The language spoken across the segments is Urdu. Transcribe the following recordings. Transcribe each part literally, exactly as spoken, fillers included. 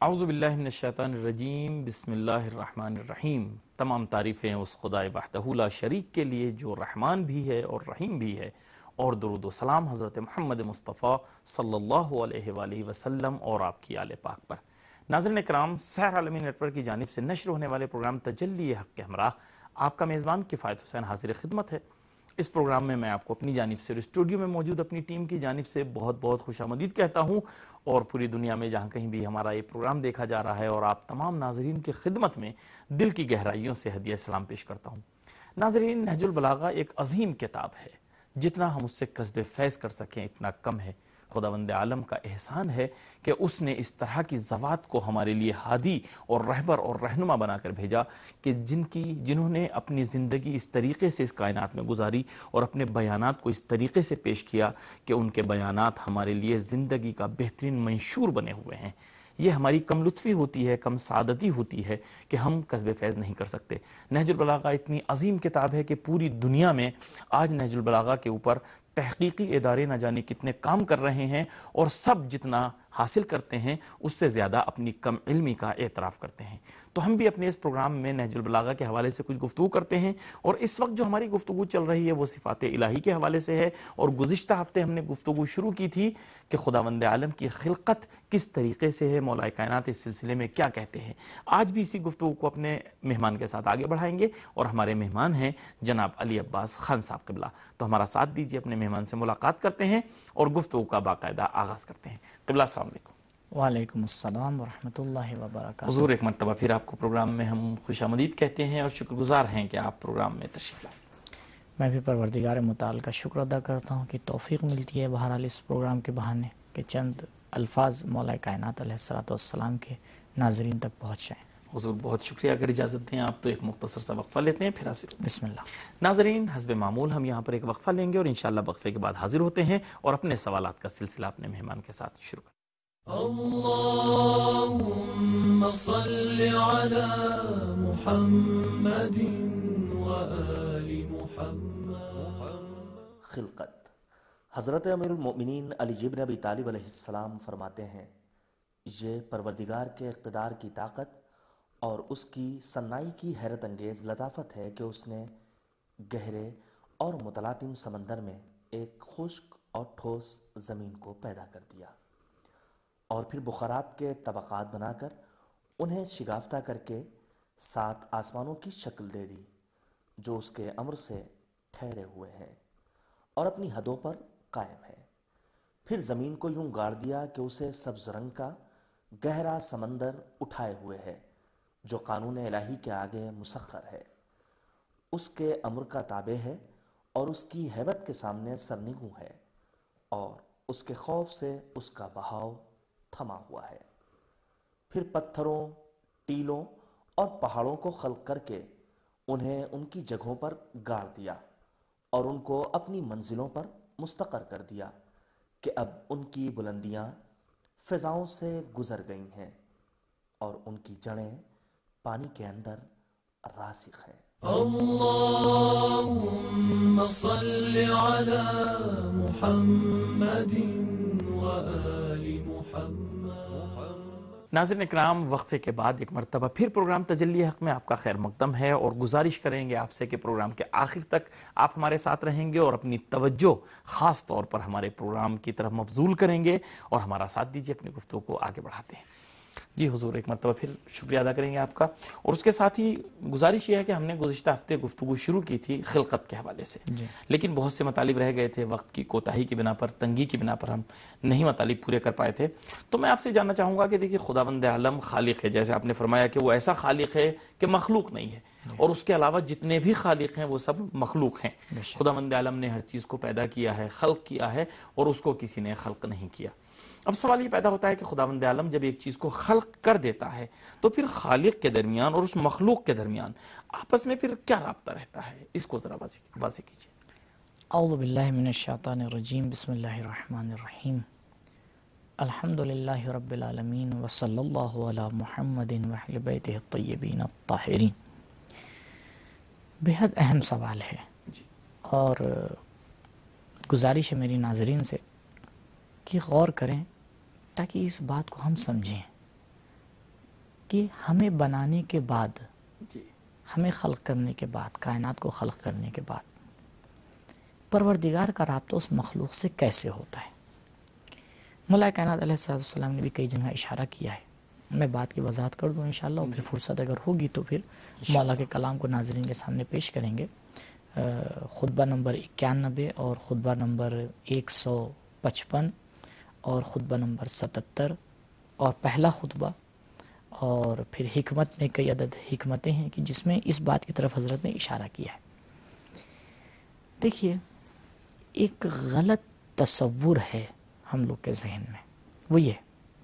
اعوذ باللہ من الشیطان الرجیم، بسم اللہ الرحمن الرحیم۔ تمام تعریفیں اس خدائے وحدہ لا شریک کے لیے جو رحمان بھی ہے اور رحیم بھی ہے، اور درود و سلام حضرت محمد مصطفیٰ صلی اللہ علیہ وآلہ وسلم اور آپ کی آل پاک پر۔ ناظرین اکرام، سحر عالمی نیٹ ورک کی جانب سے نشر ہونے والے پروگرام تجلی حق کے ہمراہ آپ کا میزبان کفایت حسین حاضر خدمت ہے۔ اس پروگرام میں میں آپ کو اپنی جانب سے اور اسٹوڈیو میں موجود اپنی ٹیم کی جانب سے بہت بہت خوش آمدید کہتا ہوں، اور پوری دنیا میں جہاں کہیں بھی ہمارا یہ پروگرام دیکھا جا رہا ہے اور آپ تمام ناظرین کی خدمت میں دل کی گہرائیوں سے ہدیہ سلام پیش کرتا ہوں۔ ناظرین، نہج البلاغہ ایک عظیم کتاب ہے، جتنا ہم اس سے کسب فیض کر سکیں اتنا کم ہے۔ خداوند عالم کا احسان ہے کہ اس نے اس طرح کی ذوات کو ہمارے لیے ہادی اور رہبر اور رہنما بنا کر بھیجا کہ جن کی جنہوں نے اپنی زندگی اس طریقے سے اس کائنات میں گزاری اور اپنے بیانات کو اس طریقے سے پیش کیا کہ ان کے بیانات ہمارے لیے زندگی کا بہترین منشور بنے ہوئے ہیں۔ یہ ہماری کم لطفی ہوتی ہے، کم سعادتی ہوتی ہے کہ ہم کسب فیض نہیں کر سکتے۔ نہج البلاغہ اتنی عظیم کتاب ہے کہ پوری دنیا میں آج نہج البلاغہ کے اوپر تحقیقی ادارے نہ جانے کتنے کام کر رہے ہیں، اور سب جتنا حاصل کرتے ہیں اس سے زیادہ اپنی کم علمی کا اعتراف کرتے ہیں۔ تو ہم بھی اپنے اس پروگرام میں نہج البلاغہ کے حوالے سے کچھ گفتگو کرتے ہیں، اور اس وقت جو ہماری گفتگو چل رہی ہے وہ صفات الہی کے حوالے سے ہے، اور گزشتہ ہفتے ہم نے گفتگو شروع کی تھی کہ خداوند عالم کی خلقت کس طریقے سے ہے، مولا کائنات اس سلسلے میں کیا کہتے ہیں۔ آج بھی اسی گفتگو کو اپنے مہمان کے ساتھ آگے بڑھائیں گے، اور ہمارے مہمان ہیں جناب علی عباس خان صاحب قبلہ۔ تو ہمارا ساتھ دیجیے، اپنے مہمان سے ملاقات کرتے ہیں اور گفتگو کا باقاعدہ آغاز کرتے ہیں۔ قبلہ السلام علیکم۔ وعلیکم السلام ورحمۃ اللہ وبرکاتہ۔ حضور، ایک مرتبہ پھر آپ کو پروگرام میں ہم خوش آمدید کہتے ہیں اور شکر گزار ہیں کہ آپ پروگرام میں تشریف لائیں۔ میں بھی پروردگار متعال کا شکر ادا کرتا ہوں کہ توفیق ملتی ہے بہرحال اس پروگرام کے بہانے کہ چند الفاظ مولا کائنات علیہ الصلوۃ والسلام کے ناظرین تک پہنچ جائیں۔ حضور بہت شکریہ، اگر اجازت دیں آپ تو ایک مختصر سا وقفہ لیتے ہیں پھر حاضر ہوتے ہیں۔ بسم اللہ۔ ناظرین، حسب معمول ہم یہاں پر ایک وقفہ لیں گے اور انشاءاللہ وقفے کے بعد حاضر ہوتے ہیں اور اپنے سوالات کا سلسلہ اپنے مہمان کے ساتھ شروع کریں۔ اللهم صل على محمد وآل محمد۔ خلقت۔ حضرت امیر المؤمنین علی بن ابی طالب علیہ السلام فرماتے ہیں، یہ پروردگار کے اقتدار کی طاقت اور اس کی صنائی کی حیرت انگیز لطافت ہے کہ اس نے گہرے اور متلاطم سمندر میں ایک خشک اور ٹھوس زمین کو پیدا کر دیا، اور پھر بخارات کے طبقات بنا کر انہیں شگافتہ کر کے سات آسمانوں کی شکل دے دی جو اس کے امر سے ٹھہرے ہوئے ہیں اور اپنی حدوں پر قائم ہیں۔ پھر زمین کو یوں گاڑ دیا کہ اسے سبز رنگ کا گہرا سمندر اٹھائے ہوئے ہے جو قانون الہی کے آگے مسخر ہے، اس کے امر کا تابع ہے اور اس کی ہیبت کے سامنے سرنگوں ہے، اور اس کے خوف سے اس کا بہاؤ تھما ہوا ہے۔ پھر پتھروں، ٹیلوں اور پہاڑوں کو خلق کر کے انہیں ان کی جگہوں پر گاڑ دیا اور ان کو اپنی منزلوں پر مستقر کر دیا کہ اب ان کی بلندیاں فضاؤں سے گزر گئی ہیں اور ان کی جڑیں پانی کے اندر راسخ ہیں۔ اللهم صل على محمد وآل محمد۔ ناظرین اکرام، وقفے کے بعد ایک مرتبہ پھر پروگرام تجلی حق میں آپ کا خیر مقدم ہے، اور گزارش کریں گے آپ سے کہ پروگرام کے آخر تک آپ ہمارے ساتھ رہیں گے اور اپنی توجہ خاص طور پر ہمارے پروگرام کی طرف مبذول کریں گے اور ہمارا ساتھ دیجیے، اپنی گفتگو کو آگے بڑھاتے ہیں۔ جی حضور، ایک مرتبہ پھر شکریہ ادا کریں گے آپ کا، اور اس کے ساتھ ہی گزارش یہ ہے کہ ہم نے گزشتہ ہفتے گفتگو شروع کی تھی خلقت کے حوالے سے، جی۔ لیکن بہت سے مطالب رہ گئے تھے، وقت کی کوتاہی کی بنا پر، تنگی کی بنا پر ہم نہیں مطالب پورے کر پائے تھے۔ تو میں آپ سے جاننا چاہوں گا کہ دیکھیے، خداوند عالم خالق ہے، جیسے آپ نے فرمایا کہ وہ ایسا خالق ہے کہ مخلوق نہیں ہے، اور اس کے علاوہ جتنے بھی خالق ہیں وہ سب مخلوق ہیں۔ خداوند عالم نے ہر چیز کو پیدا کیا ہے، خلق کیا ہے، اور اس کو کسی نے خلق نہیں کیا۔ اب سوال یہ پیدا ہوتا ہے کہ خداوند عالم جب ایک چیز کو خلق کر دیتا ہے تو پھر خالق کے درمیان اور اس مخلوق کے درمیان آپس میں پھر کیا رابطہ رہتا ہے؟ اس کو ذرا واضح کیجیے۔ اعوذ باللہ من الشیطان الرجیم، بسم اللہ الرحمن الرحیم۔ الحمد للہ رب العالمین وصلی اللہ علی محمد وأہل بیتہ الطیبین الطاہرین۔ بہت اہم سوال ہے، اور گزارش ہے میری ناظرین سے کہ غور کریں تاکہ اس بات کو ہم سمجھیں کہ ہمیں بنانے کے بعد، جی ہمیں خلق کرنے کے بعد، کائنات کو خلق کرنے کے بعد پروردگار کا رابطہ اس مخلوق سے کیسے ہوتا ہے؟ مولا کائنات علیہ السلام نے بھی کئی جگہ اشارہ کیا ہے. میں بات کی وضاحت کر دوں انشاءاللہ، اور پھر فرصت اگر ہوگی تو پھر مولا کے کلام کو ناظرین کے سامنے پیش کریں گے. خطبہ نمبر اکیانوے اور خطبہ نمبر ایک سو پچپن اور خطبہ نمبر ستتر اور پہلا خطبہ، اور پھر حکمت میں کئی عدد حکمتیں ہیں کہ جس میں اس بات کی طرف حضرت نے اشارہ کیا ہے. دیکھیے، ایک غلط تصور ہے ہم لوگ کے ذہن میں، وہ یہ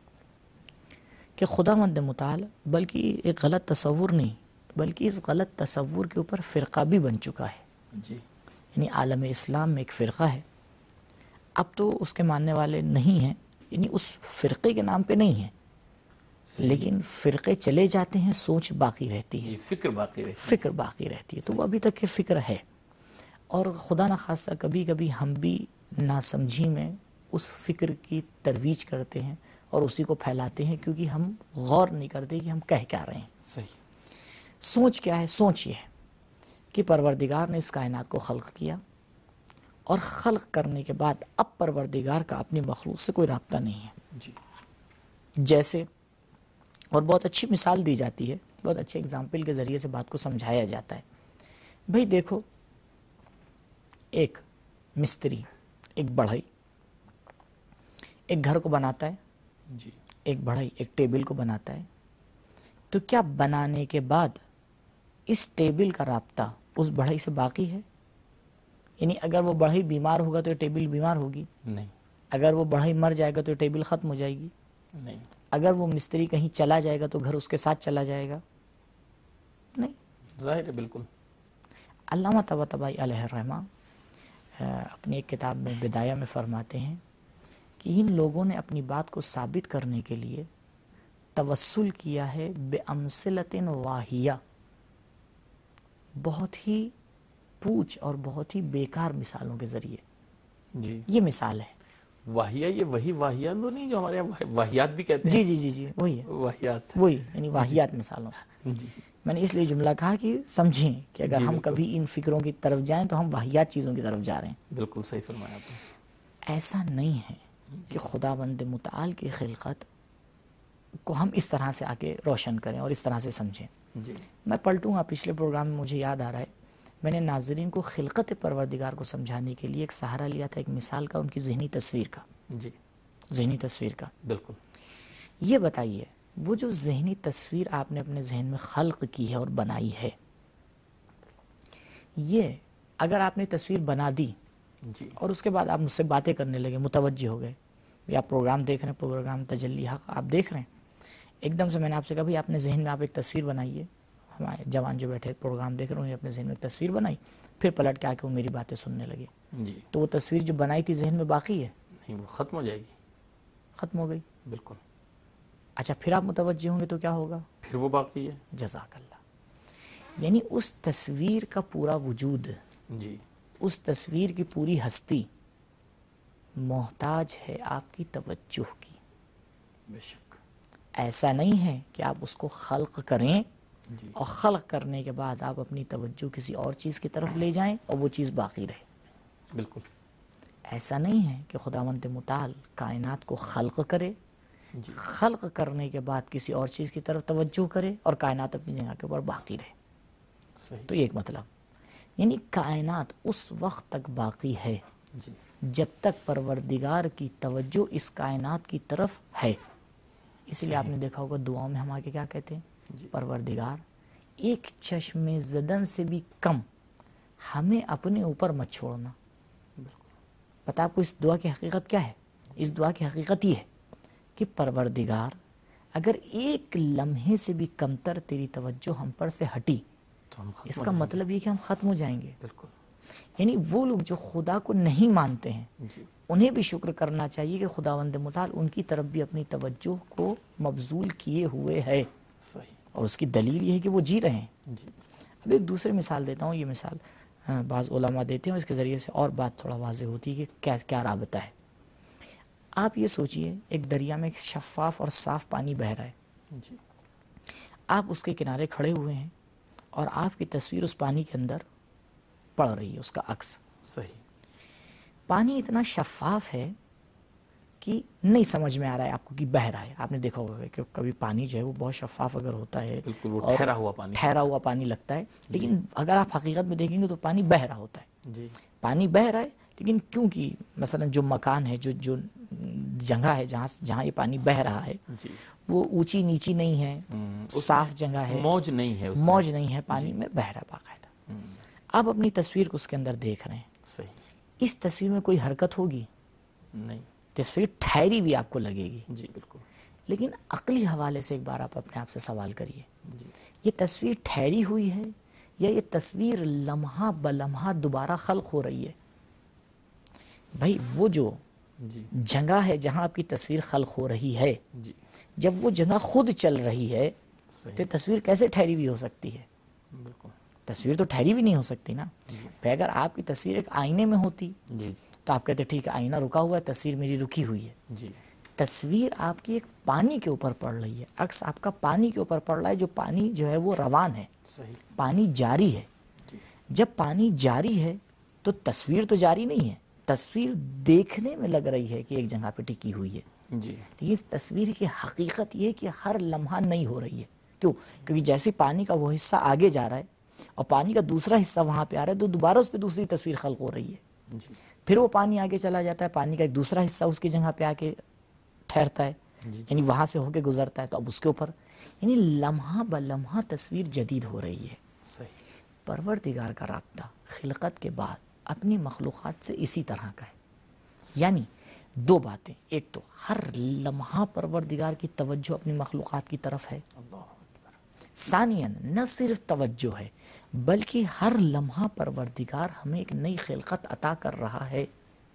کہ خداوند متعال، بلکہ ایک غلط تصور نہیں بلکہ اس غلط تصور کے اوپر فرقہ بھی بن چکا ہے. جی یعنی عالم اسلام میں ایک فرقہ ہے، اب تو اس کے ماننے والے نہیں ہیں، یعنی اس فرقے کے نام پہ نہیں ہیں، لیکن فرقے چلے جاتے ہیں، سوچ باقی رہتی ہے، جی فکر باقی رہتی ہے. فکر باقی رہتی ہے. تو وہ ابھی تک کی فکر ہے، اور خدا نخواستہ کبھی کبھی ہم بھی ناسمجھی میں اس فکر کی ترویج کرتے ہیں اور اسی کو پھیلاتے ہیں، کیونکہ ہم غور نہیں کرتے کہ ہم کہہ کیا رہے ہیں. صحیح. سوچ کیا ہے؟ سوچ یہ ہے کہ پروردگار نے اس کائنات کو خلق کیا، اور خلق کرنے کے بعد اب پروردگار کا اپنی مخلوق سے کوئی رابطہ نہیں ہے. جی جیسے، اور بہت اچھی مثال دی جاتی ہے، بہت اچھے اگزامپل کے ذریعے سے بات کو سمجھایا جاتا ہے. بھئی دیکھو، ایک مستری، ایک بڑھئی ایک گھر کو بناتا ہے، جی ایک بڑھئی ایک ٹیبل کو بناتا ہے، تو کیا بنانے کے بعد اس ٹیبل کا رابطہ اس بڑھئی سے باقی ہے؟ یعنی اگر وہ بڑھئی بیمار ہوگا تو یہ ٹیبل بیمار ہوگی، نہیں. اگر وہ بڑھئی مر جائے گا تو یہ ٹیبل ختم ہو جائے گی، نہیں. اگر وہ مستری کہیں چلا جائے گا تو گھر اس کے ساتھ چلا جائے گا، نہیں. ظاہر ہے، بالکل. علامہ طباطبائی علیہ الرحمہ اپنی ایک کتاب میں بدایہ میں فرماتے ہیں کہ ان لوگوں نے اپنی بات کو ثابت کرنے کے لیے توسل کیا ہے بِأَمْثِلَةٍ وَاهِيَةٍ، بہت ہی پوچھ اور بہت ہی بیکار مثالوں کے ذریعے. جی یہ مثال ہے. واہیہ، یہ وہی واہیات تو نہیں جو ہمارے یہاں واہیات بھی کہتے ہیں؟ جی جی جی جی وہی ہے، واہیات. وہی یعنی واہیات مثالوں سے. جی میں نے اس لیے جملہ کہا کہ سمجھیں کہ اگر جی ہم بالکل. کبھی ان فکروں کی طرف جائیں تو ہم واہیات چیزوں کی طرف جا رہے ہیں. بالکل صحیح فرمایا آپ نے. ایسا نہیں ہے کہ خداوند متعال کی خلقت کو ہم اس طرح سے آگے روشن کریں اور اس طرح سے سمجھیں. جی میں پلٹوں گا، پچھلے پروگرام میں مجھے یاد آ رہا ہے، میں نے ناظرین کو خلقت پروردگار کو سمجھانے کے لیے ایک سہارا لیا تھا، ایک مثال کا، ان کی ذہنی تصویر کا. جی ذہنی تصویر کا. بالکل. یہ بتائیے، وہ جو ذہنی تصویر آپ نے اپنے ذہن میں خلق کی ہے اور بنائی ہے، یہ اگر آپ نے تصویر بنا دی جی اور اس کے بعد آپ مجھ سے باتیں کرنے لگے، متوجہ ہو گئے، یا آپ پروگرام دیکھ رہے ہیں، پروگرام تجلی حق آپ دیکھ رہے ہیں، ایک دم سے میں نے آپ سے کہا بھائی آپ نے ذہن میں آپ ایک تصویر بنائیے، ہمارے جوان جو بیٹھے پروگرام دیکھ رہے ہیں اپنے ذہن میں ایک تصویر بنائی، پھر پلٹ کے آ کے وہ میری باتیں سننے لگے، جی تو وہ تصویر جو بنائی تھی ذہن میں باقی ہے؟ نہیں، وہ ختم ہو جائے گی. ختم ہو گئی. بالکل. اچھا، پھر آپ متوجہ ہوں گے تو کیا ہوگا؟ پھر وہ باقی ہے. جزاک اللہ. یعنی اس تصویر کا پورا وجود، جی اس تصویر کی پوری ہستی محتاج ہے آپ کی توجہ کی. بے شک. ایسا نہیں ہے کہ آپ اس کو خلق کریں جی اور خلق کرنے کے بعد آپ اپنی توجہ کسی اور چیز کی طرف لے جائیں اور وہ چیز باقی رہے. بالکل. ایسا نہیں ہے کہ خداوند متعال کائنات کو خلق کرے، جی خلق کرنے کے بعد کسی اور چیز کی طرف توجہ کرے اور کائنات اپنی جگہ کے اوپر باقی رہے. صحیح. تو یہ ایک مطلب، یعنی کائنات اس وقت تک باقی ہے جی جب تک پروردگار کی توجہ اس کائنات کی طرف ہے. اس لیے آپ نے دیکھا ہوگا دعاؤں میں ہم آگے کیا کہتے ہیں؟ جی پروردگار ایک چشم زدن سے بھی کم ہمیں اپنے اوپر مت چھوڑنا. پتہ آپ کو اس دعا کی حقیقت کیا ہے؟ اس دعا کی حقیقت یہ ہے کہ پروردگار اگر ایک لمحے سے بھی کمتر تیری توجہ ہم پر سے ہٹی، تو ہم ختم اس ہو کا جائیں گے. مطلب یہ کہ ہم ختم ہو جائیں گے. بالکل. یعنی وہ لوگ جو خدا کو نہیں مانتے ہیں جی انہیں بھی شکر کرنا چاہیے کہ خداوند متعال ان کی طرف بھی اپنی توجہ کو مبذول کیے ہوئے ہے، صحیح. اور اس کی دلیل یہ ہے کہ وہ جی رہے ہیں. جی اب ایک دوسری مثال دیتا ہوں. یہ مثال ہاں بعض علماء دیتے ہیں، اس کے ذریعے سے اور بات تھوڑا واضح ہوتی ہے کہ کیا کیا رابطہ ہے. آپ یہ سوچئے ایک دریا میں ایک شفاف اور صاف پانی بہہ رہا ہے. جی آپ اس کے کنارے کھڑے ہوئے ہیں اور آپ کی تصویر اس پانی کے اندر پڑ رہی ہے، اس کا عکس. صحیح. پانی اتنا شفاف ہے کہ نہیں سمجھ میں آ رہا ہے آپ کو کہ بہہ رہا ہے. آپ نے دیکھا ہوگا کہ کبھی پانی جو ہے وہ بہت شفاف اگر ہوتا ہے بالکل وہ اور ٹھہرا ہوا پانی ٹھہرا ہوا پانی لگتا ہے، لیکن اگر آپ حقیقت میں دیکھیں گے تو پانی بہہ رہا ہوتا ہے. جی پانی بہہ رہا ہے لیکن کیونکہ مثلا جو مکان ہے، جو جو جگہ ہے جہاں جہاں یہ پانی بہہ رہا ہے جی وہ اونچی نیچی نہیں ہے، ہم، اس صاف میں جگہ ہے، موج نہیں ہے، اس میں موج نہیں ہے، پانی میں بہہ رہا باقاعدہ. ہم، آپ اپنی تصویر کو اس کے اندر دیکھ رہے ہیں. صحیح. اس تصویر میں کوئی حرکت ہوگی؟ نہیں. تصویر ٹھہری بھی آپ کو لگے گی. جی بالکل. لیکن عقلی حوالے سے ایک بار آپ اپنے آپ سے سوال کریے، جی یہ تصویر ٹھہری ہوئی ہے یا یہ تصویر لمحہ بلمحہ دوبارہ خلق ہو رہی ہے؟ بھائی وہ جو جی جگہ ہے جہاں آپ کی تصویر خلق ہو رہی ہے، جی جب وہ جگہ خود چل رہی ہے تو صحیح. تصویر کیسے ٹھہری ہوئی ہو سکتی ہے؟ بالکل. تصویر تو ٹھہری بھی نہیں ہو سکتی نا. جی پھر اگر آپ کی تصویر ایک آئینے میں ہوتی جی جی تو آپ کہتے ٹھیک ہے آئینہ رکا ہوا ہے، تصویر میری رکی ہوئی ہے. جی تصویر آپ کی ایک پانی کے اوپر پڑ رہی ہے، عکس آپ کا پانی کے اوپر پڑ رہا ہے، جو پانی جو ہے وہ روان ہے، صحیح. پانی جاری ہے. جی جب پانی جاری ہے تو تصویر تو جاری نہیں ہے، تصویر دیکھنے میں لگ رہی ہے کہ ایک جگہ پہ ٹکی ہوئی ہے. جی لیکن اس تصویر کی حقیقت یہ ہے کہ ہر لمحہ نہیں ہو رہی ہے. کیوں؟ کیونکہ جیسے پانی کا وہ حصہ آگے جا رہا ہے اور پانی کا دوسرا حصہ وہاں پہ آ رہا ہے تو دوبارہ اس پہ دوسری تصویر خلق ہو رہی ہے. جی پھر وہ پانی آگے چلا جاتا ہے، پانی کا ایک دوسرا حصہ اس کی جگہ پہ آ کے ٹھہرتا ہے، جی یعنی وہاں سے ہو کے گزرتا ہے تو اب اس کے اوپر، یعنی لمحہ بلمحہ تصویر جدید ہو رہی ہے. صحیح. پروردگار کا رابطہ خلقت کے بعد اپنی مخلوقات سے اسی طرح کا ہے. یعنی دو باتیں، ایک تو ہر لمحہ پروردگار کی توجہ اپنی مخلوقات کی طرف ہے، اللہ اکبر. ثانیاً نہ صرف توجہ ہے بلکہ ہر لمحہ پروردگار ہمیں ایک نئی خلقت عطا کر رہا ہے.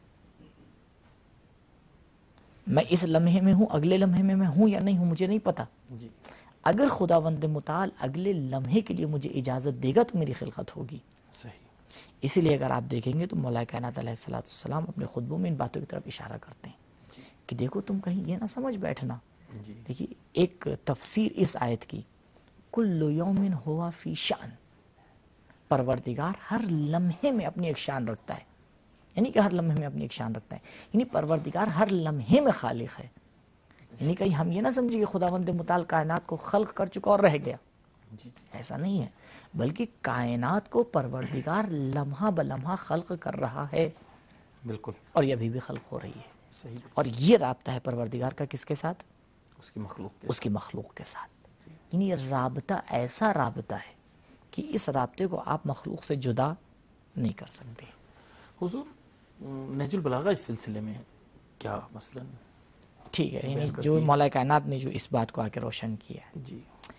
میں اس لمحے میں ہوں، اگلے لمحے میں میں ہوں یا نہیں ہوں مجھے نہیں پتا. جی اگر خداوند متعال اگلے لمحے کے لیے مجھے اجازت دے گا تو میری خلقت ہوگی. صحیح. اسی لیے اگر آپ دیکھیں گے تو مولا کائنات علیہ الصلوۃ والسلام اپنے خطبوں میں ان باتوں کی طرف اشارہ کرتے ہیں کہ دیکھو تم کہیں یہ نہ سمجھ بیٹھنا. جی دیکھیے ایک تفسیر اس آیت کی، کل یوم ہوا فی شأن، پروردگار ہر لمحے میں اپنی ایک شان رکھتا ہے، یعنی کہ ہر لمحے میں اپنی ایک شان رکھتا ہے، یعنی پروردگار ہر لمحے میں خالق ہے. یعنی کہیں ہم یہ نہ سمجھے کہ خداوند متعال کائنات کو خلق کر چکا اور رہ گیا، جی جی ایسا نہیں ہے، بلکہ کائنات کو پروردگار لمحہ بلمحہ خلق کر رہا ہے بالکل. اور یہ ابھی بھی خلق ہو رہی ہے. صحیح. اور یہ رابطہ ہے پروردگار کا کس کے ساتھ؟ اس کی مخلوق کے اس کی مخلوق کے ساتھ. یعنی یہ رابطہ ایسا رابطہ ہے کہ اس رابطے کو آپ مخلوق سے جدا نہیں کر سکتے. حضور نہج البلاغہ اس سلسلے میں کیا مثلا ٹھیک ہے، یعنی بیان کرتی جو ہے؟ مولا کائنات نے جو اس بات کو آ کے روشن کیا ہے. جی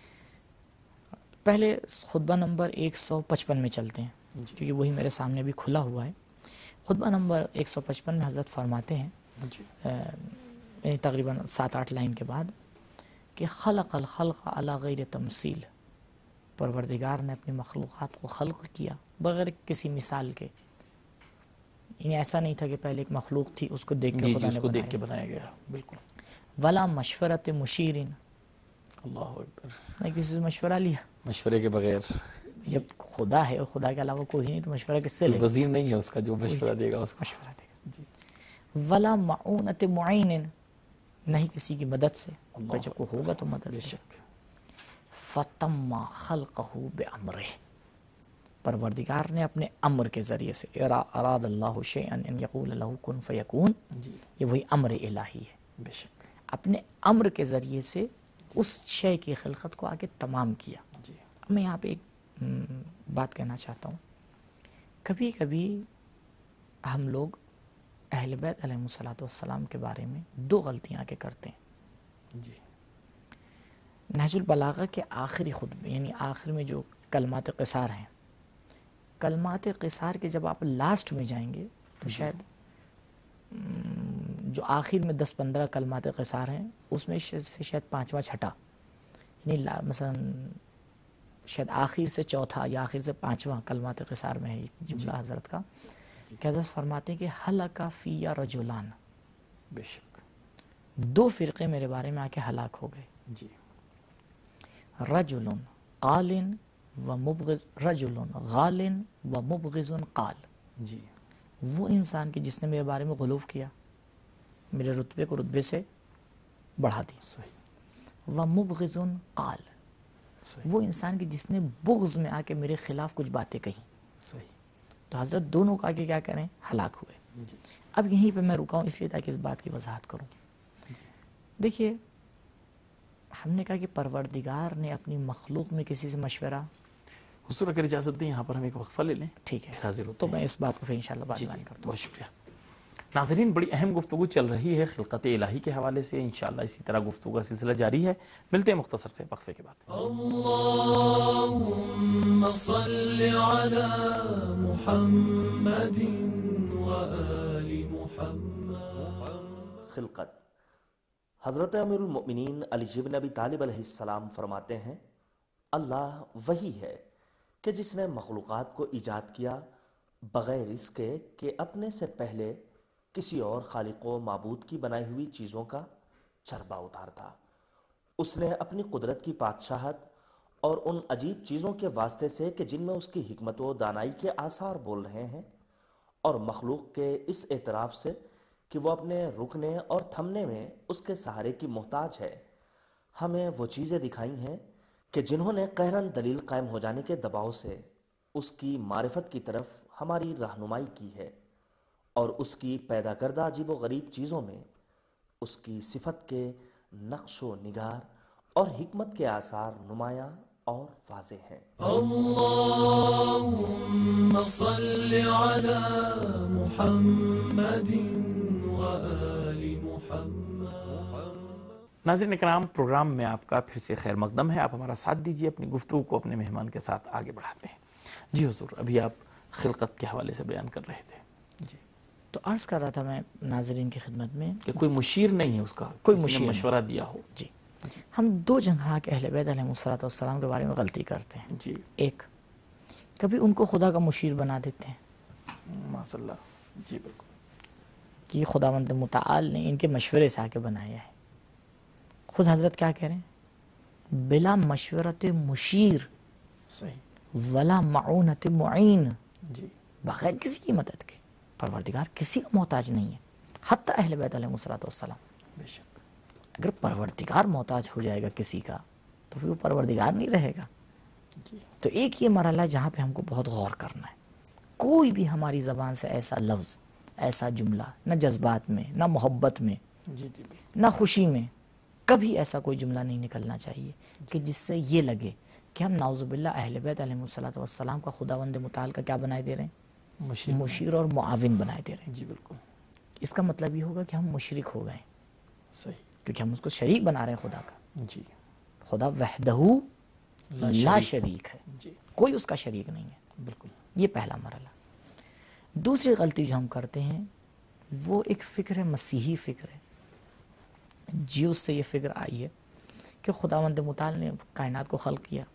پہلے خطبہ نمبر ایک سو پچپن میں چلتے ہیں جی کیونکہ وہی میرے سامنے بھی کھلا ہوا ہے. خطبہ نمبر ایک سو پچپن میں حضرت فرماتے ہیں، جی یعنی تقریباً سات آٹھ لائن کے بعد، کہ خلق الخلق علی غیر تمثیل، پروردگار نے اپنی مخلوقات کو خلق کیا بغیر کسی مثال کے. یعنی ایسا نہیں تھا کہ پہلے ایک مخلوق تھی اس کو دیکھ کے جی خدا جی اس نے کو دیکھ کے بنایا. بنایا گیا. بالکل. ولا مشورت مشیرن، اللہ اکبر. نہ کسی سے مشورہ لیا. مشورے کے بغیر جب خدا ہے اور خدا کے علاوہ کوئی نہیں تو مشورہ کس سے کوئی لے گا؟ وزیر نہیں ہے اس کا جو مشورہ دے گا اس کو. مشورہ دے گا. جی ولا معونت معین، نہیں کسی کی مدد سے، اللہ پر جب کو ہوگا تو مدد بے دے. شک. فتم خلقہ بامرہ، پروردگار نے اپنے امر کے ذریعے سے، اراد اللہ شیئا ان یقول له کن فیکون، جی یہ وہی امر الہی ہے، بے شک. اپنے امر کے ذریعے سے اس شے کی خلقت کو آگے تمام کیا. جی اب میں یہاں پہ ایک بات کہنا چاہتا ہوں. کبھی کبھی ہم لوگ اہل بیت علیہ الصلوۃ والسلام کے بارے میں دو غلطیاں کے کرتے ہیں. جی نہج البلاغہ کے آخری خطبے یعنی آخر میں جو کلمات قصار ہیں، کلمات قصار کے جب آپ لاسٹ میں جائیں گے تو شاید جو آخر میں دس پندرہ کلمات قصار ہیں اس میں سے شاید پانچواں چھٹا، یعنی مثلا شاید آخر سے چوتھا یا آخر سے پانچواں کلمات قصار میں ہے یہ جملہ حضرت کا، کہ حضرت فرماتے ہیں کہ ہلاک فی رجلان، بے شک. دو فرقے میرے بارے میں آ کے ہلاک ہو گئے. جی رجل قال و مبغض رجل غال و مبغض قال، جی وہ انسان کی جس نے میرے بارے میں غلوف کیا، میرے رتبے کو رتبے سے بڑھا دیا، صحیح و مبغض قال، صحیح وہ انسان کی جس نے بغض میں آ کے میرے خلاف کچھ باتیں کہیں، صحیح تو حضرت دونوں کا کہ کیا کریں، ہلاک ہوئے۔ جی اب یہیں پہ میں رکا ہوں اس لیے تاکہ اس بات کی وضاحت کروں۔ دیکھیے ہم نے کہا کہ پروردگار نے اپنی مخلوق میں کسی سے مشورہ، حضور اگر اجازت دیں یہاں پر ہم ایک وقفہ لے لیں، ٹھیک ہے، پھر حاضر ہوتے تو ہیں۔ میں اس بات کو پھر انشاءاللہ بعد جی میں جی بیان کرتا ہوں۔ بہت شکریہ ناظرین، بڑی اہم گفتگو چل رہی ہے خلقت الہی کے حوالے سے، انشاءاللہ اسی طرح گفتگو کا سلسلہ جاری ہے۔ ملتے ہیں مختصر سے وقفے کے بعد۔ اللهم صل على محمد وآل محمد۔ خلقت۔ حضرت امیر المؤمنین علی بن ابی طالب علیہ السلام فرماتے ہیں، اللہ وہی ہے کہ جس نے مخلوقات کو ایجاد کیا بغیر اس کے کہ اپنے سے پہلے کسی اور خالق و معبود کی بنائی ہوئی چیزوں کا چربا اتارتا۔ اس نے اپنی قدرت کی بادشاہت اور ان عجیب چیزوں کے واسطے سے کہ جن میں اس کی حکمت و دانائی کے آثار بول رہے ہیں، اور مخلوق کے اس اعتراف سے کہ وہ اپنے رکنے اور تھمنے میں اس کے سہارے کی محتاج ہے، ہمیں وہ چیزیں دکھائی ہیں کہ جنہوں نے قہراً دلیل قائم ہو جانے کے دباؤ سے اس کی معرفت کی طرف ہماری رہنمائی کی ہے، اور اس کی پیدا کردہ عجیب و غریب چیزوں میں اس کی صفت کے نقش و نگار اور حکمت کے آثار نمایاں اور واضح ہیں۔ اللهم صل على محمد وآل محمد۔ ناظرین اکرام، پروگرام میں آپ کا پھر سے خیر مقدم ہے۔ آپ ہمارا ساتھ دیجیے، اپنی گفتگو کو اپنے مہمان کے ساتھ آگے بڑھاتے ہیں۔ جی حضور، ابھی آپ خلقت کے حوالے سے بیان کر رہے تھے۔ جی تو عرض کر رہا تھا میں ناظرین کی خدمت میں کہ کوئی مشیر نہیں ہے اس کا، کوئی کسی نے مشیر نہیں۔ مشورہ دیا ہو۔ جی ہم دو جگہ کے اہل بیت علیہ السلام کے بارے میں غلطی کرتے ہیں۔ جی ایک، کبھی ان کو خدا کا مشیر بنا دیتے ہیں ماشاء اللہ، جی بالکل، کہ خداوند متعال نے ان کے مشورے سے آ کے بنایا ہے۔ خود حضرت کیا کہہ رہے ہیں؟ بلا مشورت مشیر صحیح، ولا معونت معین، جی بغیر کسی کی مدد کے پروردگار کسی کا محتاج نہیں ہے، حتی اہل بیت علیہ السلام۔ بے شک، اگر پروردگار محتاج ہو جائے گا کسی کا تو پھر وہ پروردگار نہیں رہے گا۔ جی تو ایک یہ مرحلہ ہے جہاں پہ ہم کو بہت غور کرنا ہے۔ کوئی بھی ہماری زبان سے ایسا لفظ، ایسا جملہ، نہ جذبات میں، نہ محبت میں، جی جی بالکل، نہ خوشی میں، کبھی ایسا کوئی جملہ نہیں نکلنا چاہیے کہ جس سے یہ لگے کہ ہم نعوذ باللہ اہل بیت علیہ السلام کا خداوند متعال کا کیا بنائے دے رہے ہیں؟ مشیر مشیر اور معاون بنائے دے رہے ہیں۔ جی بالکل، اس کا مطلب یہ ہوگا کہ ہم مشرک ہو گئے، صحیح، کیونکہ ہم اس کو شریک بنا رہے ہیں خدا کا۔ جی خدا وحدہ لا شریک ہے، جی کوئی اس کا شریک نہیں ہے۔ بالکل، یہ پہلا مرحلہ۔ دوسری غلطی جو ہم کرتے ہیں وہ ایک فکر ہے، مسیحی فکر ہے، جیوس سے یہ فکر آئی ہے کہ خداوند متعال نے کائنات کو خلق کیا،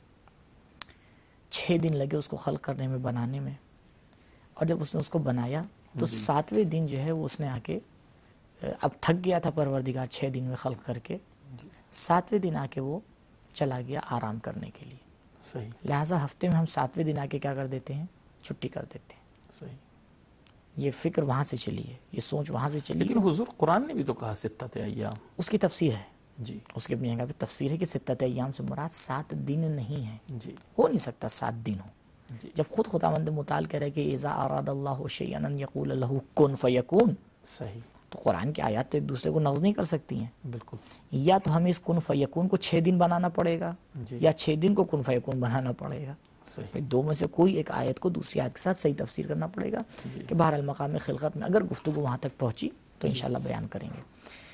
چھ دن لگے اس کو خلق کرنے میں، بنانے میں، اور جب اس نے اس کو بنایا تو ساتویں دن جو ہے وہ اس نے آ کے، اب تھک گیا تھا پروردگار چھ دن میں خلق کر کے، ساتویں دن آ کے وہ چلا گیا آرام کرنے کے لیے۔ صحیح، لہٰذا ہفتے میں ہم ساتویں دن آ کے کیا کر دیتے ہیں؟ چھٹی کر دیتے ہیں۔ صحیح، یہ فکر وہاں سے چلی ہے، یہ سوچ وہاں سے چلی لیکن ہے۔ حضور قرآن نے بھی تو کہا ستۃ ایام۔ اس کی تفسیر ہے، جی اس کی اپنی جگہ پہ تفسیر ہے کہ ستت ایام سے مراد سات دن نہیں ہے، جی ہو نہیں سکتا سات دن ہو۔ جی جب خود خداوند متعال کہہ رہے کہ اذا اراد اللہ شیئا ان یقول له کن فیکون، صحیح، تو قرآن کی آیات تو ایک دوسرے کو نقض نہیں کر سکتی ہیں۔ بالکل، یا تو ہمیں اس کن فیکون کو چھ دن بنانا پڑے گا، جی یا چھ دن کو کن فیکون بنانا پڑے گا۔ صحیح، دو میں سے کوئی ایک آیت کو دوسری آیت کے ساتھ صحیح تفسیر کرنا پڑے گا کہ بہرحال مقام خلقت میں اگر گفتگو وہاں تک پہنچی تو انشاءاللہ بیان کریں گے۔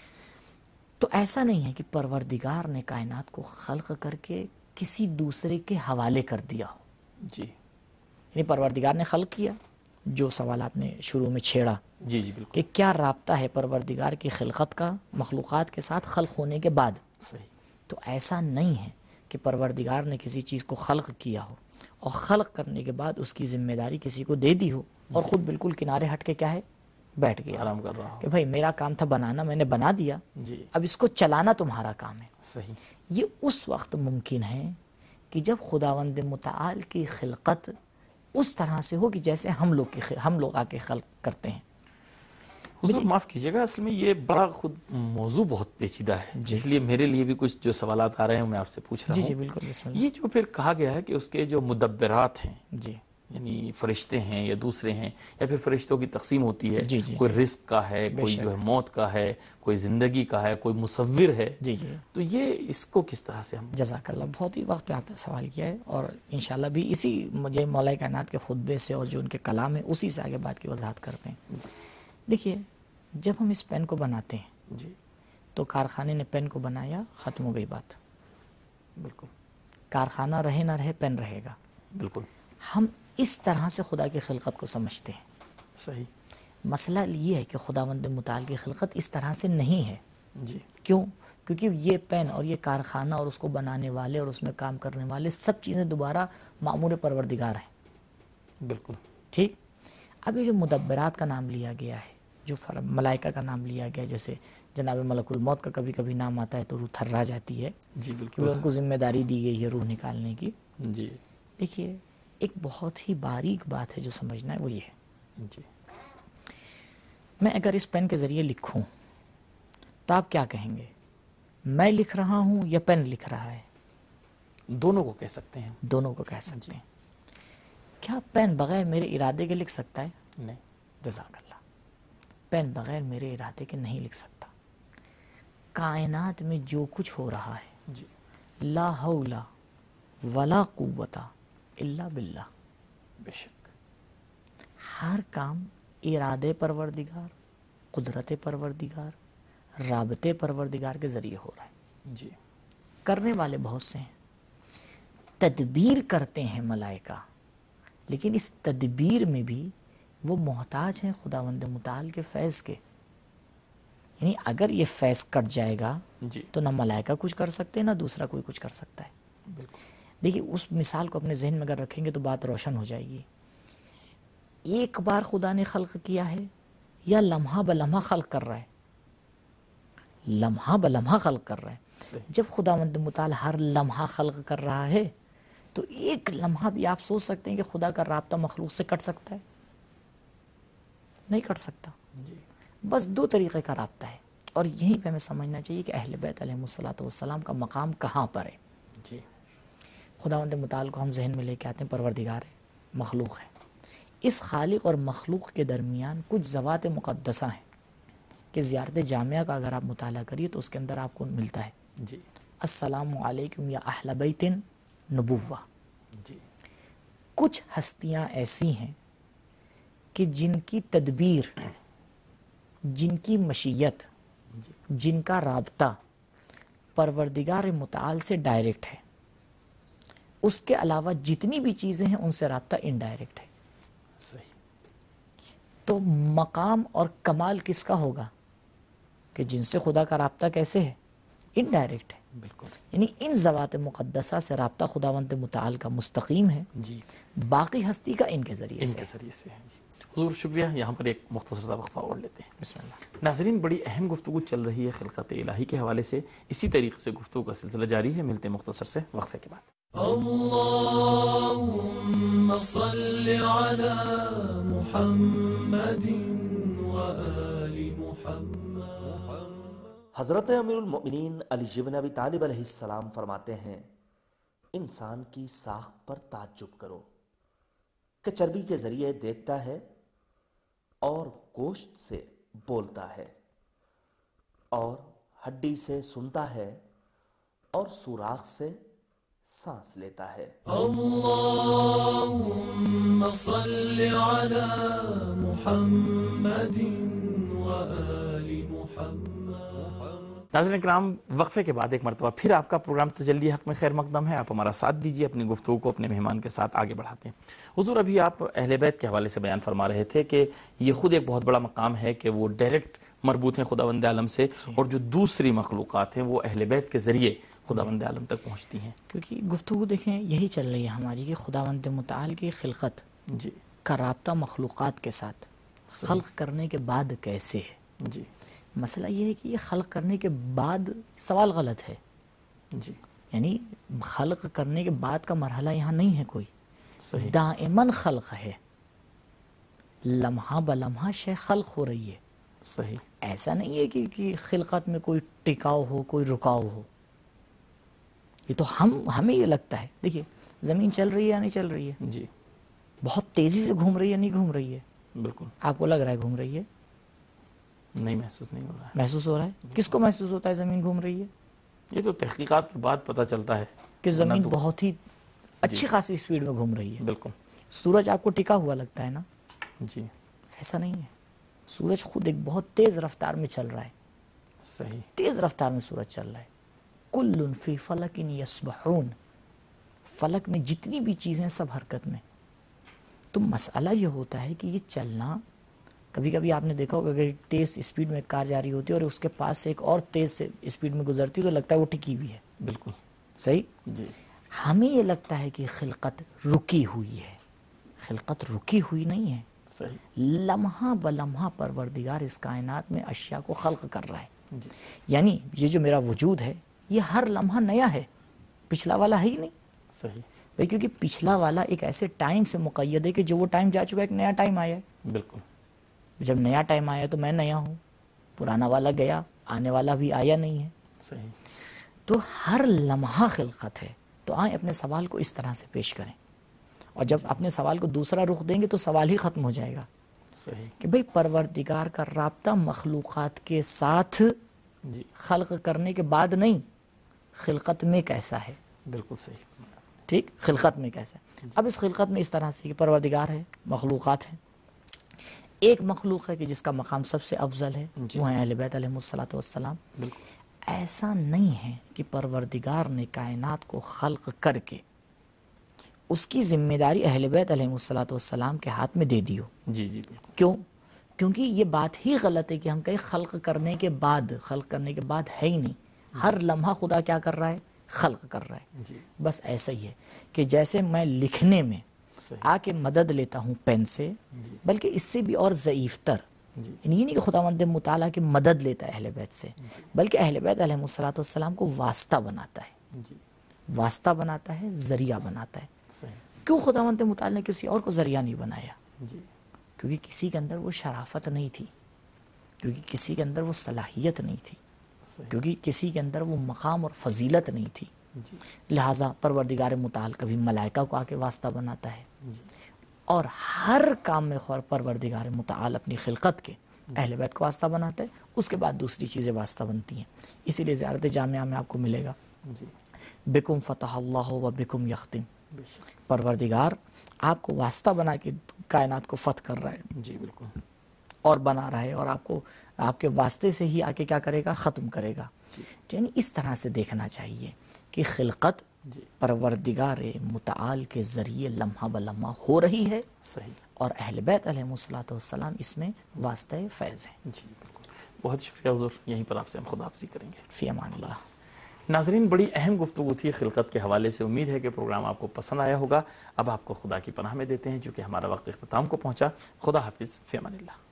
تو ایسا نہیں ہے کہ پروردگار نے کائنات کو خلق کر کے کسی دوسرے کے حوالے کر دیا ہو، جی یعنی پروردگار نے خلق کیا، جو سوال آپ نے شروع میں چھیڑا جی جی بالکل، کہ کیا رابطہ ہے پروردگار کی خلقت کا مخلوقات کے ساتھ خلق ہونے کے بعد، صحیح، تو ایسا نہیں ہے کہ پروردگار نے کسی چیز کو خلق کیا ہو اور خلق کرنے کے بعد اس کی ذمہ داری کسی کو دے دی ہو اور خود بالکل کنارے ہٹ کے کیا ہے بیٹھ گیا آرام کر رہا ہو. کہ بھائی میرا کام تھا بنانا، میں نے بنا دیا، جی اب اس کو چلانا تمہارا کام ہے. صحیح. یہ اس وقت ممکن ہے کہ جب خداوند متعال کی خلقت اس طرح سے ہو کہ جیسے ہم لوگ کی ہم لوگ آ کے خلق کرتے ہیں. حضور معاف کیجیے گا، اصل میں یہ بڑا خود موضوع بہت پیچیدہ ہے، اس لیے میرے لیے بھی کچھ جو سوالات آ رہے ہیں میں آپ سے پوچھ رہا جی ہوں. جی بالکل، بسم اللہ. یہ جو پھر کہا گیا ہے کہ اس کے جو مدبرات ہیں، جی یعنی فرشتے ہیں یا دوسرے ہیں، یا پھر فرشتوں کی تقسیم ہوتی ہے، جی جی کوئی جی. رزق کا ہے، بے کوئی شک. جو ہے موت کا ہے، کوئی زندگی کا ہے، کوئی مصور ہے، جی جی تو یہ اس کو کس طرح سے ہم جزاک اللہ. بہت ہی وقت پہ آپ نے سوال کیا ہے، اور انشاءاللہ بھی اسی مجھے مولا کائنات کے خطبے سے اور جو ان کے کلام ہے اسی سے آگے بات کی وضاحت کرتے ہیں. دیکھیے، جب ہم اس پین کو بناتے ہیں جی تو کارخانے نے پین کو بنایا، ختم ہو گئی بات. بالکل کارخانہ رہے نہ رہے، پین رہے گا. بالکل ہم اس طرح سے خدا کی خلقت کو سمجھتے ہیں. صحیح. مسئلہ یہ ہے کہ خداوند متعال کی خلقت اس طرح سے نہیں ہے. جی کیوں؟ کیونکہ یہ پین اور یہ کارخانہ اور اس کو بنانے والے اور اس میں کام کرنے والے سب چیزیں دوبارہ معمور پروردگار ہیں. بالکل. ٹھیک. اب یہ جو مدبرات کا نام لیا گیا ہے، جو ملائکہ کا نام لیا گیا، جیسے جناب ملک الموت کا کبھی کبھی نام آتا ہے تو روح تھرا جاتی ہے، جی کیونکہ بالکل. ان کو ذمہ داری دی گئی ہے روح نکالنے کی. جی دیکھیے، ایک بہت ہی باریک بات ہے جو سمجھنا ہے، وہ یہ ہے، جی میں اگر اس پین کے ذریعے لکھوں تو آپ کیا کہیں گے؟ میں لکھ رہا ہوں یا پین لکھ رہا ہے؟ دونوں کو کہہ سکتے ہیں. دونوں کو کہہ سکتے ہیں. کیا پین بغیر میرے ارادے کے لکھ سکتا ہے؟ نہیں. جزاک اللہ. پین بغیر میرے ارادے کے نہیں لکھ سکتا. کائنات میں جو کچھ ہو رہا ہے، جی لا حول ولا قوت الا باللہ، بے شک. ہر کام ارادے پروردگار، قدرت پروردگار، رابطے پروردگار کے ذریعے ہو رہا ہے. جی کرنے والے بہت سے ہیں، تدبیر کرتے ہیں ملائکہ، لیکن اس تدبیر میں بھی وہ محتاج ہیں خداوند متعال کے فیض کے. یعنی اگر یہ فیض کٹ جائے گا جی تو نہ ملائکہ کچھ کر سکتے نہ دوسرا کوئی کچھ کر سکتا ہے. بالکل. دیکھیے، اس مثال کو اپنے ذہن میں اگر رکھیں گے تو بات روشن ہو جائے گی. ایک بار خدا نے خلق کیا ہے یا لمحہ بلمحہ خلق کر رہا ہے؟ لمحہ بلمحہ خلق کر رہا ہے. صحیح. جب خداوند متعال ہر لمحہ خلق کر رہا ہے تو ایک لمحہ بھی آپ سوچ سکتے ہیں کہ خدا کا رابطہ مخلوق سے کٹ سکتا ہے؟ نہیں کٹ سکتا. جی بس دو طریقے کا رابطہ ہے، اور یہیں پہ ہمیں سمجھنا چاہیے کہ اہل بیت علیہ الصلوۃ والسلام کا مقام کہاں پر ہے. جی خداوند متعال کو ہم ذہن میں لے کے آتے ہیں پروردگار ہے، مخلوق ہے. اس خالق اور مخلوق کے درمیان کچھ ذوات مقدسہ ہیں کہ زیارت جامعہ کا اگر آپ مطالعہ کریے تو اس کے اندر آپ کو ملتا ہے جی السلام علیکم یا اہل بیت نبوہ. جی کچھ ہستیاں ایسی ہیں کہ جن کی تدبیر، جن کی مشیت، جی جن کا رابطہ پروردگار متعال سے ڈائریکٹ ہے. اس کے علاوہ جتنی بھی چیزیں ہیں ان سے رابطہ انڈائریکٹ ہے. صحیح. تو مقام اور کمال کس کا ہوگا کہ جن سے خدا کا رابطہ کیسے ہے؟ انڈائریکٹ ہے. بالکل. یعنی ان ذوات مقدسہ سے رابطہ خداوند متعال کا مستقیم ہے، جی باقی ہستی کا ان کے ذریعے ان سے کے ہے. ذریعے سے ہے. جی حضور شکریہ. یہاں پر ایک مختصر سا وقفہ اور لیتے ہیں. بسم اللہ. ناظرین، بڑی اہم گفتگو چل رہی ہے خلقت الہی کے حوالے سے. اسی طریقے سے گفتگو کا سلسلہ جاری ہے. ملتے ہیں مختصر سے وقفے کے بعد. اللهم صل على محمد وآل محمد. حضرت امیر المؤمنین علی بن ابی طالب علیہ السلام فرماتے ہیں، انسان کی ساخت پر تعجب کرو کہ چربی کے ذریعے دیکھتا ہے اور گوشت سے بولتا ہے اور ہڈی سے سنتا ہے اور سوراخ سے سانس لیتا ہے. اللهم صل على محمد وآل محمد. ناظرین کرام، وقفے کے بعد ایک مرتبہ پھر آپ کا پروگرام تجلی حق میں خیر مقدم ہے. آپ ہمارا ساتھ دیجیے، اپنی گفتگو کو اپنے مہمان کے ساتھ آگے بڑھاتے ہیں. حضور، ابھی آپ اہل بیت کے حوالے سے بیان فرما رہے تھے کہ یہ خود ایک بہت بڑا مقام ہے کہ وہ ڈائریکٹ مربوط ہیں خداوند عالم سے، اور جو دوسری مخلوقات ہیں وہ اہل بیت کے ذریعے خداوند عالم تک پہنچتی ہیں. کیونکہ گفتگو دیکھیں یہی چل رہی ہے ہماری کہ خداوند متعال کی خلقت جی کا رابطہ مخلوقات کے ساتھ خلق کرنے کے بعد کیسے ہے؟ جی مسئلہ یہ ہے کہ یہ خلق کرنے کے بعد سوال غلط ہے. جی یعنی خلق کرنے کے بعد کا مرحلہ یہاں نہیں ہے کوئی، صحیح دائماً خلق ہے، لمحہ بلمحہ شے خلق ہو رہی ہے. صحیح ایسا نہیں ہے کہ, کہ خلقت میں کوئی ٹکاؤ ہو، کوئی رکاؤ ہو. یہ تو ہم ہمیں یہ لگتا ہے. دیکھیے زمین چل رہی ہے یا نہیں چل رہی ہے؟ جی بہت تیزی سے گھوم رہی ہے نہیں گھوم رہی ہے؟ بالکل آپ کو لگ رہا ہے گھوم رہی ہے؟ نہیں محسوس نہیں ہو رہا ہے. محسوس ہو رہا ہے. کس کو محسوس ہوتا ہے زمین گھوم رہی ہے؟ یہ تو تحقیقات کے بعد پتہ چلتا ہے کہ زمین ورنہ تو- بہت ہی اچھی خاصی اسپیڈ میں گھوم رہی ہے. بالکل سورج آپ کو ٹکا ہوا لگتا ہے نا؟ جی ایسا نہیں ہے. سورج خود ایک بہت تیز رفتار میں چل رہا ہے، صحیح تیز رفتار میں سورج چل رہا ہے. کل فی فلک یسبحون، فلک میں جتنی بھی چیزیں سب حرکت میں. تو مسئلہ یہ ہوتا ہے کہ یہ چلنا، کبھی کبھی آپ نے دیکھا ہوگا کہ تیز اسپیڈ میں کار جاری ہوتی ہے اور اس کے پاس سے ایک اور تیز اسپیڈ میں گزرتی ہے تو لگتا ہے وہ ٹکی ہوئی ہے. بالکل صحیح. جی ہمیں یہ لگتا ہے کہ خلقت رکی ہوئی ہے. خلقت رکی ہوئی نہیں ہے. صحیح لمحہ بلمحہ پروردگار اس کائنات میں اشیاء کو خلق کر رہا ہے. جی یعنی یہ جو میرا وجود ہے یہ ہر لمحہ نیا ہے، پچھلا والا ہے ہی نہیں. صحیح بھئی کیونکہ پچھلا والا ایک ایسے ٹائم سے مقید ہے کہ جو وہ ٹائم جا چکا ہے، ایک نیا ٹائم آیا ہے. بالکل جب نیا ٹائم آیا تو میں نیا ہوں، پرانا والا گیا، آنے والا بھی آیا نہیں ہے. صحیح تو ہر لمحہ خلقت ہے. تو آئیں اپنے سوال کو اس طرح سے پیش کریں، اور جب اپنے سوال کو دوسرا رخ دیں گے تو سوال ہی ختم ہو جائے گا صحیح کہ بھئی پروردگار کا رابطہ مخلوقات کے ساتھ جی خلق کرنے کے بعد نہیں، خلقت میں کیسا ہے. بالکل صحیح ٹھیک، خلقت میں کیسا ہے. اب اس خلقت میں اس طرح سے کہ پروردگار ہے، مخلوقات ہیں. ایک مخلوق ہے کہ جس کا مقام سب سے افضل ہے، جی. وہ ہیں اہل بیت علیہ الصلوۃ والسلام. بالکل ایسا نہیں ہے کہ پروردگار نے کائنات کو خلق کر کے اس کی ذمہ داری اہل بیت علیہ الصلوۃ والسلام کے ہاتھ میں دے دی ہو. جی جی بالکل کیوں؟ کیونکہ یہ بات ہی غلط ہے کہ ہم کہیں خلق کرنے کے بعد، خلق کرنے کے بعد ہے ہی نہیں. ہر لمحہ خدا کیا کر رہا ہے؟ خلق کر رہا ہے. جی بس ایسا ہی ہے کہ جیسے میں لکھنے میں صحیح آ کے مدد لیتا ہوں پین سے، جی بلکہ اس سے بھی اور ضعیف تر، جی یعنی یہ نہیں کہ خداوند مطالعہ کی مدد لیتا ہے اہل بیت سے، بلکہ اہل بیت علیہ الصلوۃ والسلام کو واسطہ بناتا ہے. جی واسطہ بناتا ہے، ذریعہ بناتا ہے. صحیح کیوں خداوند مطالعہ نے کسی اور کو ذریعہ نہیں بنایا؟ جی کیونکہ کسی کے اندر وہ شرافت نہیں تھی، کیونکہ کسی کے اندر وہ صلاحیت نہیں تھی، صحیح کیونکہ کسی کے اندر وہ مقام اور فضیلت نہیں تھی. جی لہٰذا پروردگار متعال کبھی ملائکہ کو آ کے واسطہ بناتا ہے، جی اور ہر کام میں خور پروردگار متعال اپنی خلقت کے اہل بیت کو واسطہ بناتا ہے. اس کے بعد دوسری چیزیں واسطہ بنتی ہیں. اسی لیے زیارت جامعہ میں آپ کو ملے گا جی بکم فتح اللہ و بکم یختم. بے شک پروردگار آپ کو واسطہ بنا کے کائنات کو فتح کر رہا ہے جی بالکل اور بنا رہا ہے، اور آپ کو آپ کے واسطے سے ہی آ کے کیا کرے گا؟ ختم کرے گا. یعنی اس طرح سے دیکھنا چاہیے کہ خلقت جی پروردگار متعال کے ذریعے لمحہ بلمحہ ہو رہی ہے، صحیح اور اہل بیت علیہ الصلوۃ والسلام اس میں واسطہ فیض ہیں. جی بالکل. بہت شکریہ حضور. یہیں پر آپ سے ہم خداحافظی کریں گے. فی امان اللہ. ناظرین، بڑی اہم گفتگو تھی خلقت کے حوالے سے. امید ہے کہ پروگرام آپ کو پسند آیا ہوگا. اب آپ کو خدا کی پناہ میں دیتے ہیں چونکہ ہمارا وقت اختتام کو پہنچا. خدا حافظ. فی امان اللہ.